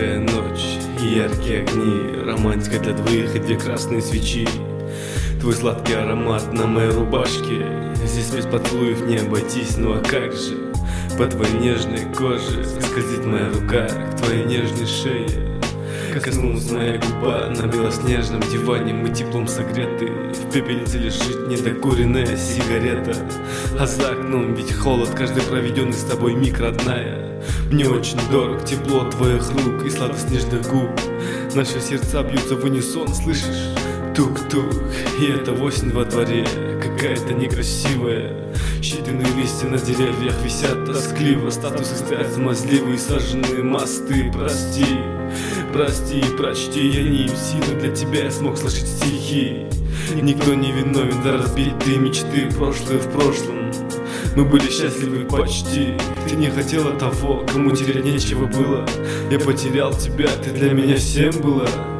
Тихая ночь, яркие огни, романтика для двоих и две красные свечи. Твой сладкий аромат на моей рубашке, здесь без поцелуев не обойтись, ну а как же? По твоей нежной коже скользит моя рука к твоей нежной шее. Коснулась моя губа на белоснежном диване, мы теплом согреты. В пепельнице лежит недокуренная сигарета, а за окном ведь холод, каждый проведенный с тобой миг, родная. Мне очень дорог тепло твоих рук и сладость нежных губ. Наши сердца бьются в унисон, слышишь? Тук-тук, и это осень во дворе, какая-то некрасивая. Считанные листья на деревьях висят тоскливо, статусы стоят смазливые, сожженные мосты. Прости, прости, прочти, я не силы для тебя, я смог слышать стихи. Никто не виновен за разбитые мечты, прошлое в прошлом. Мы были счастливы почти. Ты не хотела того, кому терять нечего было. Я потерял тебя, ты для меня всем была.